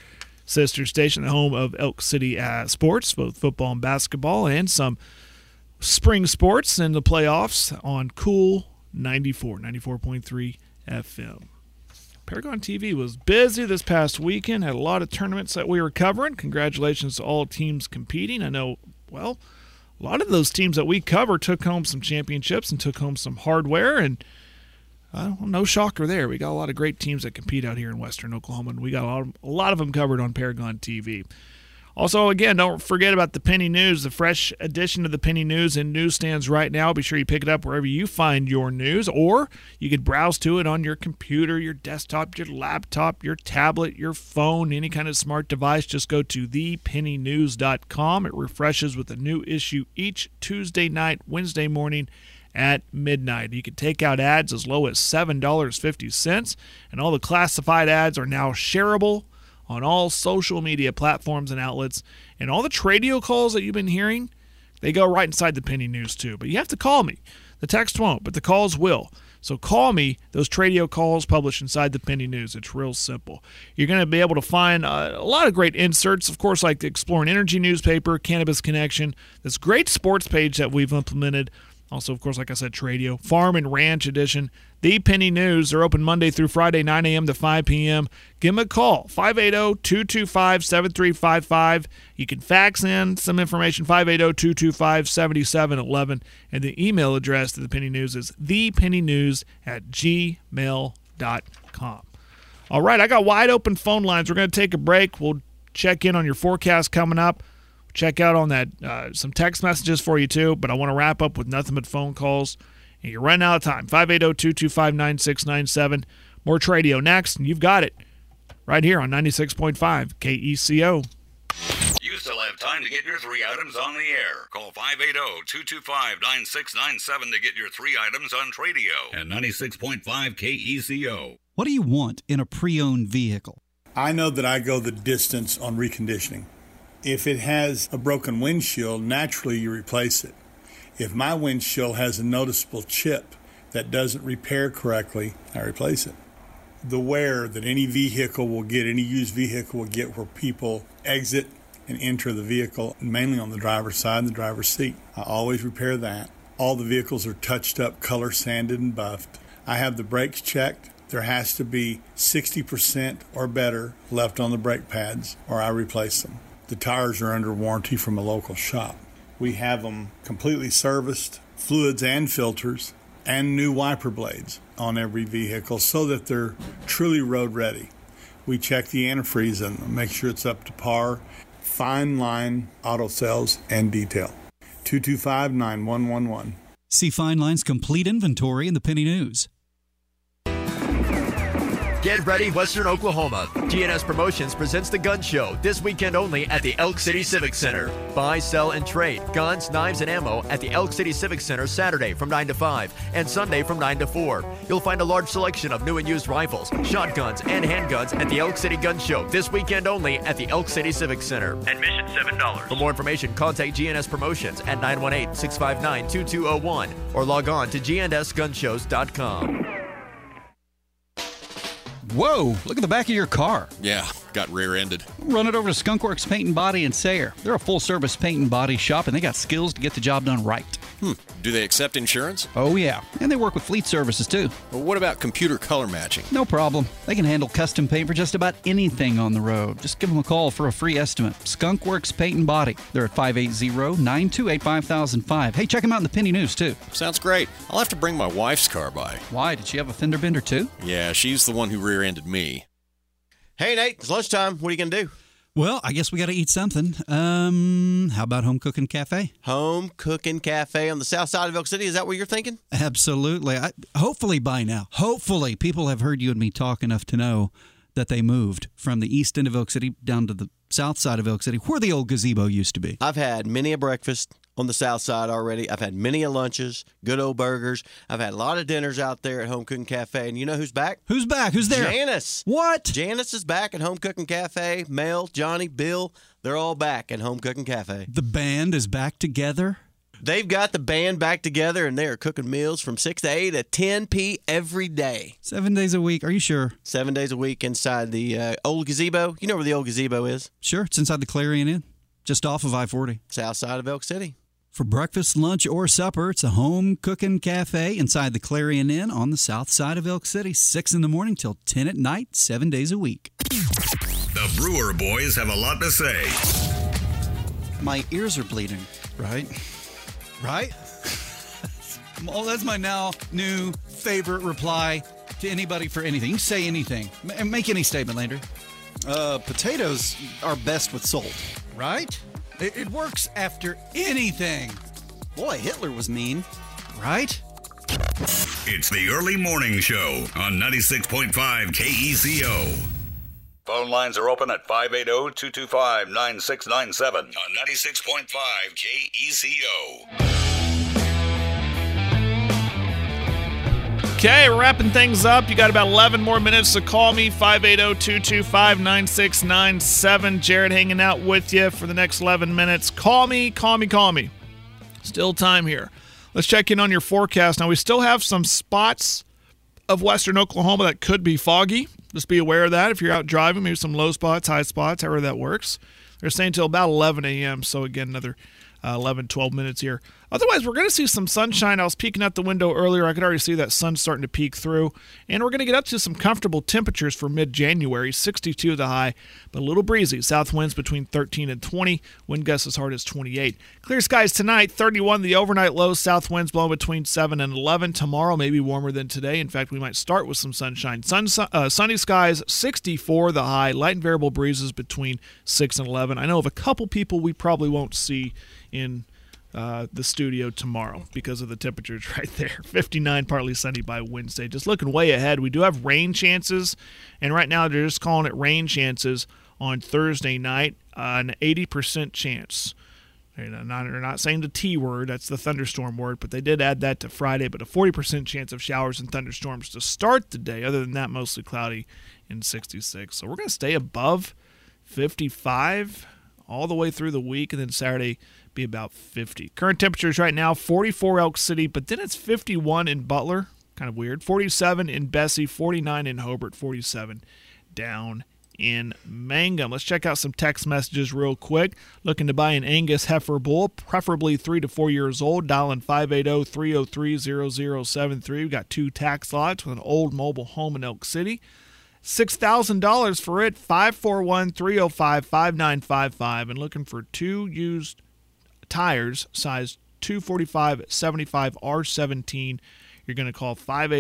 sister station, the home of Elk City sports, both football and basketball, and some spring sports in the playoffs on Cool 94.3 FM. Paragon TV was busy this past weekend, had a lot of tournaments that we were covering. Congratulations to all teams competing. I know, well, a lot of those teams that we cover took home some championships and took home some hardware, and no shocker there. We got a lot of great teams that compete out here in Western Oklahoma, and we got a lot of them covered on Paragon TV. Also, again, don't forget about the Penny News, the fresh edition of the Penny News in newsstands right now. Be sure you pick it up wherever you find your news, or you could browse to it on your computer, your desktop, your laptop, your tablet, your phone, any kind of smart device. Just go to thepennynews.com. It refreshes with a new issue each Tuesday night, Wednesday morning at midnight. You can take out ads as low as $7.50, and all the classified ads are now shareable on all social media platforms and outlets. And all the Tradio calls that you've been hearing, they go right inside the Penny News too. But you have to call me. The text won't, but the calls will. So call me. Those Tradio calls published inside the Penny News. It's real simple. You're going to be able to find a lot of great inserts, of course, like the Exploring Energy newspaper, Cannabis Connection, this great sports page that we've implemented. Also, of course, like I said, Tradio, Farm and Ranch edition. The Penny News. They're open Monday through Friday, 9 a.m. to 5 p.m. Give them a call, 580-225-7355. You can fax in some information, 580-225-7711. And the email address to the Penny News is thepennynews@gmail.com. All right, I got wide open phone lines. We're going to take a break. We'll check in on your forecast coming up. Check out on that some text messages for you too, but I want to wrap up with nothing but phone calls. And you're running out of time. 580-225-9697. More Tradio next, and you've got it right here on 96.5 KECO. You still have time to get your 3 items on the air. Call 580-225-9697 to get your 3 items on Tradio and 96.5 KECO. What do you want in a pre-owned vehicle? I know that I go the distance on reconditioning. If it has a broken windshield, naturally you replace it. If my windshield has a noticeable chip that doesn't repair correctly, I replace it. The wear that any vehicle will get, any used vehicle will get, where people exit and enter the vehicle, mainly on the driver's side and the driver's seat, I always repair that. All the vehicles are touched up, color sanded and buffed. I have the brakes checked. There has to be 60% or better left on the brake pads, or I replace them. The tires are under warranty from a local shop. We have them completely serviced, fluids and filters, and new wiper blades on every vehicle so that they're truly road ready. We check the antifreeze in them, make sure it's up to par. Fine Line Auto Sales and Detail. 225-9111. See Fine Line's complete inventory in the Penny News. Get ready, Western Oklahoma. GNS Promotions presents the Gun Show this weekend only at the Elk City Civic Center. Buy, sell, and trade guns, knives, and ammo at the Elk City Civic Center Saturday from 9 to 5 and Sunday from 9 to 4. You'll find a large selection of new and used rifles, shotguns, and handguns at the Elk City Gun Show this weekend only at the Elk City Civic Center. Admission $7. For more information, contact GNS Promotions at 918-659-2201 or log on to gnsgunshows.com. Whoa, look at the back of your car. Yeah, got rear-ended. Run it over to Skunkworks Paint and Body in Sayre. They're a full-service paint and body shop, and they got skills to get the job done right. Do they accept insurance? Oh, yeah. And they work with fleet services, too. Well, what about computer color matching? No problem. They can handle custom paint for just about anything on the road. Just give them a call for a free estimate. Skunkworks Paint and Body. They're at 580-928-5005. Hey, check them out in the Penny News, too. Sounds great. I'll have to bring my wife's car by. Why? Did she have a fender bender, too? Yeah, she's the one who rear-ended me. Hey, Nate, it's lunchtime. What are you going to do? Well, I guess we got to eat something. How about Home Cooking Cafe? Home Cooking Cafe on the south side of Elk City. Is that what you're thinking? Absolutely. Hopefully by now. Hopefully people have heard you and me talk enough to know that they moved from the east end of Elk City down to the south side of Elk City, where the old gazebo used to be. I've had many a breakfast on the south side already. I've had many a lunches, good old burgers. I've had a lot of dinners out there at Home Cooking Cafe. And you know who's back? Who's back? Who's there? Janice. What? Janice is back at Home Cooking Cafe. Mel, Johnny, Bill, they're all back at Home Cooking Cafe. The band is back together? They've got the band back together, and they are cooking meals from 6 to 8 at 10 p. every day. 7 days a week. Are you sure? 7 days a week inside the old gazebo. You know where the old gazebo is? Sure. It's inside the Clarion Inn, just off of I-40. South side of Elk City. For breakfast, lunch, or supper, it's a home cooking cafe inside the Clarion Inn on the south side of Elk City, 6 in the morning till 10 at night, 7 days a week. The Brewer Boys have a lot to say. My ears are bleeding. Right? Well, that's my now new favorite reply to anybody for anything. You can say anything. Make any statement, Landry. Potatoes are best with salt. Right? It works after anything. Boy, Hitler was mean. Right? It's the early morning show on 96.5 KECO. Phone lines are open at 580-225-9697 on 96.5 KECO. Okay, we're wrapping things up. You got about 11 more minutes, so call me, 580-225-9697. Jared hanging out with you for the next 11 minutes. Call me. Still time here. Let's check in on your forecast. Now, we still have some spots of western Oklahoma that could be foggy. Just be aware of that if you're out driving. Maybe some low spots, high spots, however that works. They're saying till about 11 a.m., so again, another 11, 12 minutes here. Otherwise, we're going to see some sunshine. I was peeking out the window earlier. I could already see that sun starting to peek through. And we're going to get up to some comfortable temperatures for mid-January, 62 the high, but a little breezy. South winds between 13 and 20. Wind gusts as hard as 28. Clear skies tonight, 31 the overnight low. South winds blowing between 7 and 11. Tomorrow may be warmer than today. In fact, we might start with some sunshine. Sunny skies, 64 the high. Light and variable breezes between 6 and 11. I know of a couple people we probably won't see in the studio tomorrow because of the temperatures right there. 59, partly sunny by Wednesday. Just looking way ahead. We do have rain chances, and right now they're just calling it rain chances on Thursday night, an 80% chance. They're not saying the T word, that's the thunderstorm word, but they did add that to Friday, but a 40% chance of showers and thunderstorms to start the day. Other than that, mostly cloudy in 66. So we're going to stay above 55 all the way through the week, and then Saturday be about 50. Current temperatures right now, 44 Elk City, but then it's 51 in Butler. Kind of weird. 47 in Bessie, 49 in Hobart, 47 down in Mangum. Let's check out some text messages real quick. Looking to buy an Angus heifer bull, preferably 3 to 4 years old. Dialing 580-303-0073. We've got 2 tax lots with an old mobile home in Elk City. $6,000 for it, 541-305-5955, and looking for 2 used tires, size 245/75 R17. You're going to call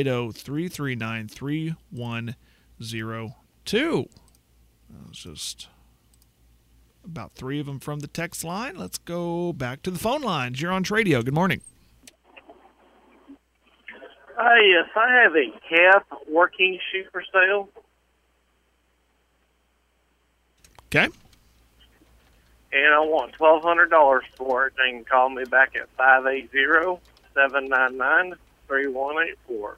580-339-3102. That's just about 3 of them from the text line. Let's go back to the phone lines. You're on Tradio. Good morning. Yes, I have a calf working shoe for sale. Okay. And I want $1,200 for it. They can call me back at 580-799-3184. All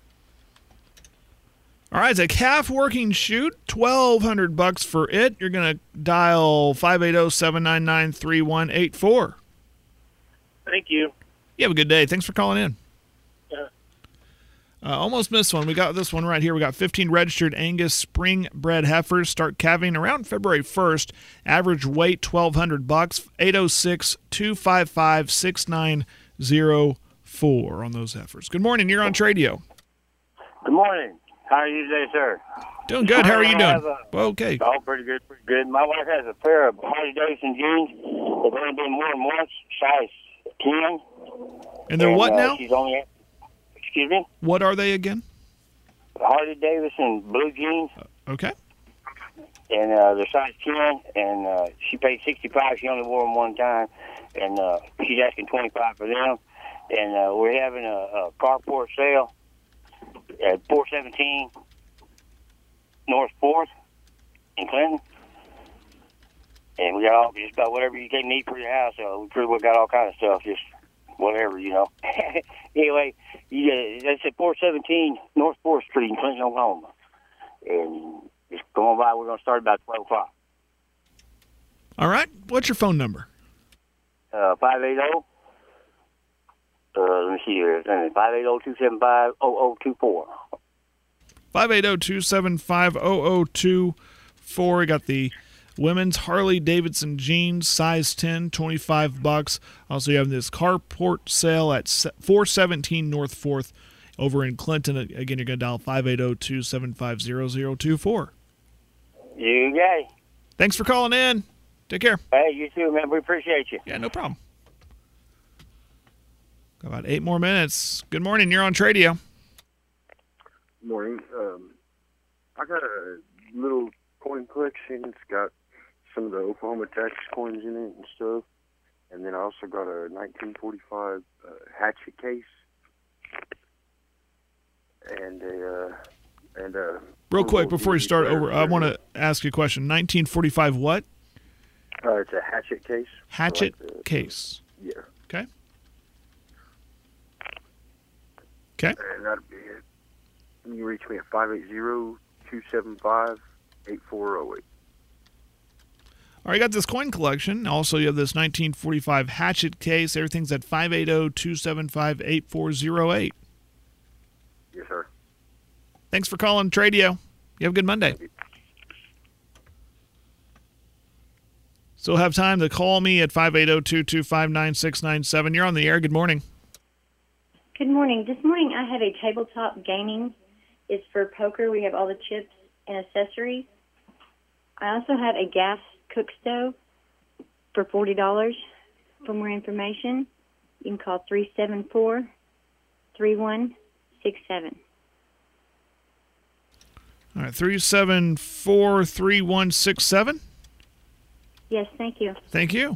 right, it's a calf working shoot, $1,200 for it. You're going to dial 580-799-3184. Thank you. You have a good day. Thanks for calling in. Yeah. Almost missed one. We got this one right here. We got 15 registered Angus spring bred heifers. Start calving around February 1st. Average weight $1,200. 806-255-6904 on those heifers. Good morning. You're on Tradio. Good morning. How are you today, sir? Doing good. How are you doing? Okay. Oh, pretty good, pretty good. My wife has a pair of Harley-Davidson jeans. They've only been worn once, size 10. And they're what now? She's only... Excuse me? What are they again? Harley-Davidson blue jeans. Okay. And they're size 10, and she paid $65. She only wore them one time, and she's asking $25 for them. And we're having a carport sale at 417 North 4th in Clinton. And we got just about whatever you can need for your house. We pretty well got all kind of stuff, just whatever, you know. Anyway, that's at 417 North 4th Street in Clinton, Oklahoma. And just come on by. We're going to start about 12 o'clock. All right. What's your phone number? 580 Let me see here. 580-275-0024. 580-275-0024. We got the women's Harley Davidson jeans, size 10, $25. Also, you have this carport sale at 417 North 4th over in Clinton. Again, you're going to dial 580-275-0024. You got it. Thanks for calling in. Take care. Hey, you too, man. We appreciate you. Yeah, no problem. Got about 8 more minutes. Good morning. You're on Tradio. Morning. I got a little coin collection. It's got some of the Oklahoma tax coins in it and stuff. And then I also got a 1945 hatchet case. And real quick before you start over, I want to ask you a question. 1945 what? It's a hatchet case. Hatchet case. Yeah. Okay. Okay. And that'd be it. You can reach me at 580-275-8408. All right, you got this coin collection. Also, you have this 1945 hatchet case. Everything's at 580-275-8408. Yes, sir. Thanks for calling Tradio. You have a good Monday. Still have time to call me at 580-225-9697. You're on the air. Good morning. Good morning. This morning I have a tabletop gaming. It's for poker. We have all the chips and accessories. I also have a gas cook stove for $40. For more information, you can call 374-3167. All right, 374-3167. Yes, thank you. Thank you.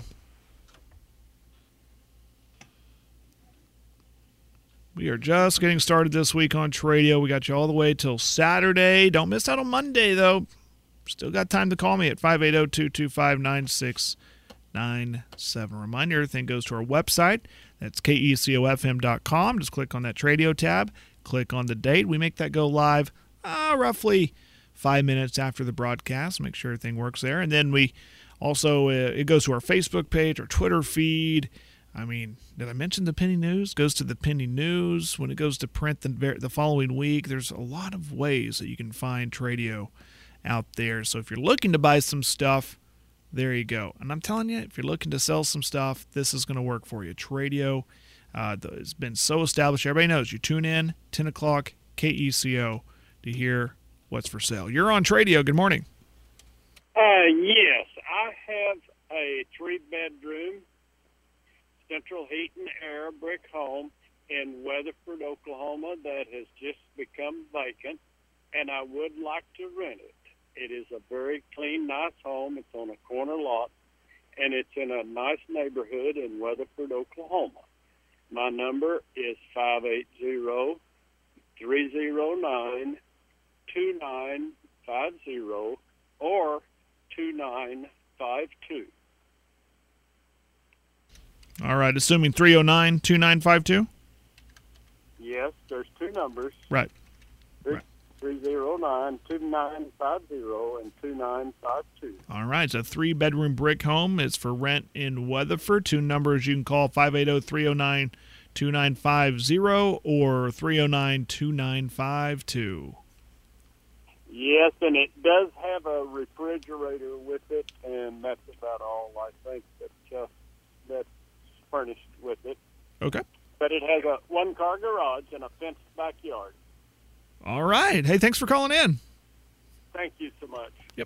We are just getting started this week on Tradio. We got you all the way till Saturday. Don't miss out on Monday, though. Still got time to call me at 580-225-9697. Reminder, everything goes to our website. That's KECOFM.com. Just click on that Tradio tab. Click on the date. We make that go live roughly 5 minutes after the broadcast. Make sure everything works there. And then we also, it goes to our Facebook page, our Twitter feed. I mean, did I mention the Penny News? Goes to the Penny News. When it goes to print the following week, there's a lot of ways that you can find Tradio out there. So if you're looking to buy some stuff, there you go. And I'm telling you, if you're looking to sell some stuff, this is going to work for you. Tradio has been so established. Everybody knows you tune in 10 o'clock KECO to hear what's for sale. You're on Tradio. Good morning. Yes, I have a 3-bedroom central heat and air brick home in Weatherford, Oklahoma that has just become vacant, and I would like to rent it. It is a very clean, nice home. It's on a corner lot, and it's in a nice neighborhood in Weatherford, Oklahoma. My number is 580-309-2950 or 2952. All right, assuming 309-2952? Yes, there's two numbers. Right. 309-2950 and 2952. All right, it's a 3-bedroom brick home. It's for rent in Weatherford. Two numbers you can call, 580-309-2950 or 309-2952. Yes, and it does have a refrigerator with it, and that's about all I think that's furnished with it. Okay. But it has a 1-car garage and a fenced backyard. All right. Hey, thanks for calling in. Thank you so much. Yep.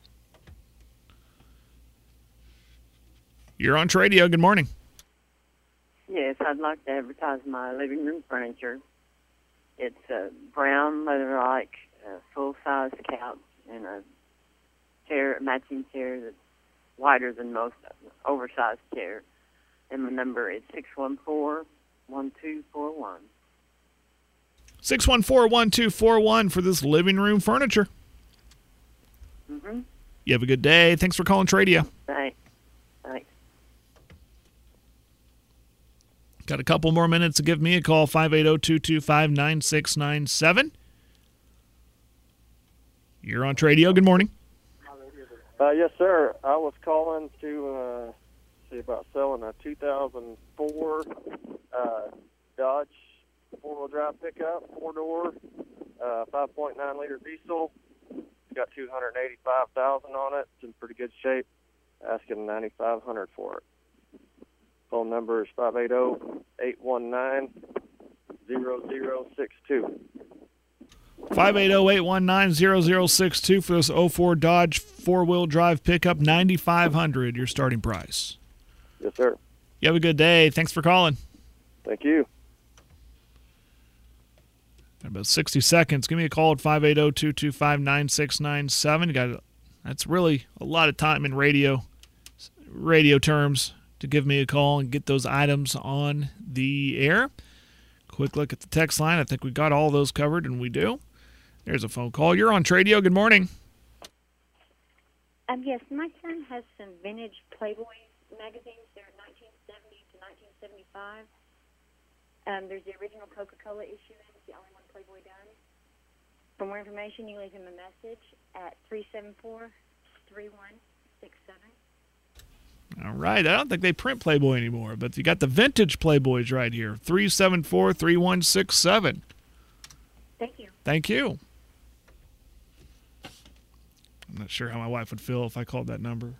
You're on Tradio. Good morning. Yes, I'd like to advertise my living room furniture. It's a brown leather-like full-size couch and a matching chair that's wider than most oversized chair. And my number is 614-1241. 614-1241 for this living room furniture. Mm-hmm. You have a good day. Thanks for calling Tradio. Thanks. Thanks. Got a couple more minutes to give me a call, 580-225-9697. You're on Tradio. Good morning. Yes, sir. I was calling to see about selling a 2004 Dodge 4-wheel drive pickup, 4-door, 5.9 liter diesel. It's got 285,000 on it. It's in pretty good shape. Asking $9,500 for it. Phone number is 580-819-0062. 580-819-0062 for this 04 Dodge 4-wheel drive pickup, $9,500, your starting price. Yes, sir. You have a good day. Thanks for calling. Thank you. About 60 seconds. Give me a call at 580-225-9697. That's really a lot of time in radio terms to give me a call and get those items on the air. Quick look at the text line. I think we got all those covered, and we do. There's a phone call. You're on Tradio. Good morning. Yes, my son has some vintage Playboy magazines. They're 1970 to 1975. There's the original Coca-Cola issue, and it's the only one Playboy done. For more information, you leave him a message at 374-3167. All right. I don't think they print Playboy anymore, but you got the vintage Playboys right here. 374-3167. Thank you. Thank you. I'm not sure how my wife would feel if I called that number.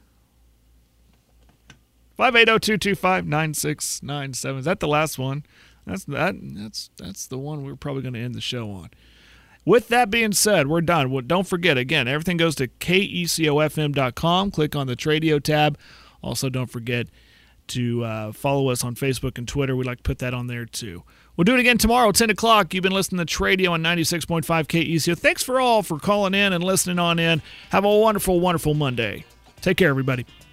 580-225-9697. Is that the last one? That's the one we're probably going to end the show on. With that being said, we're done. Don't forget, again, everything goes to KECOFM.com. Click on the Tradio tab. Also, don't forget to follow us on Facebook and Twitter. We'd like to put that on there, too. We'll do it again tomorrow, 10 o'clock. You've been listening to Tradio on 96.5 KECO. Thanks for all for calling in and listening on in. Have a wonderful, wonderful Monday. Take care, everybody.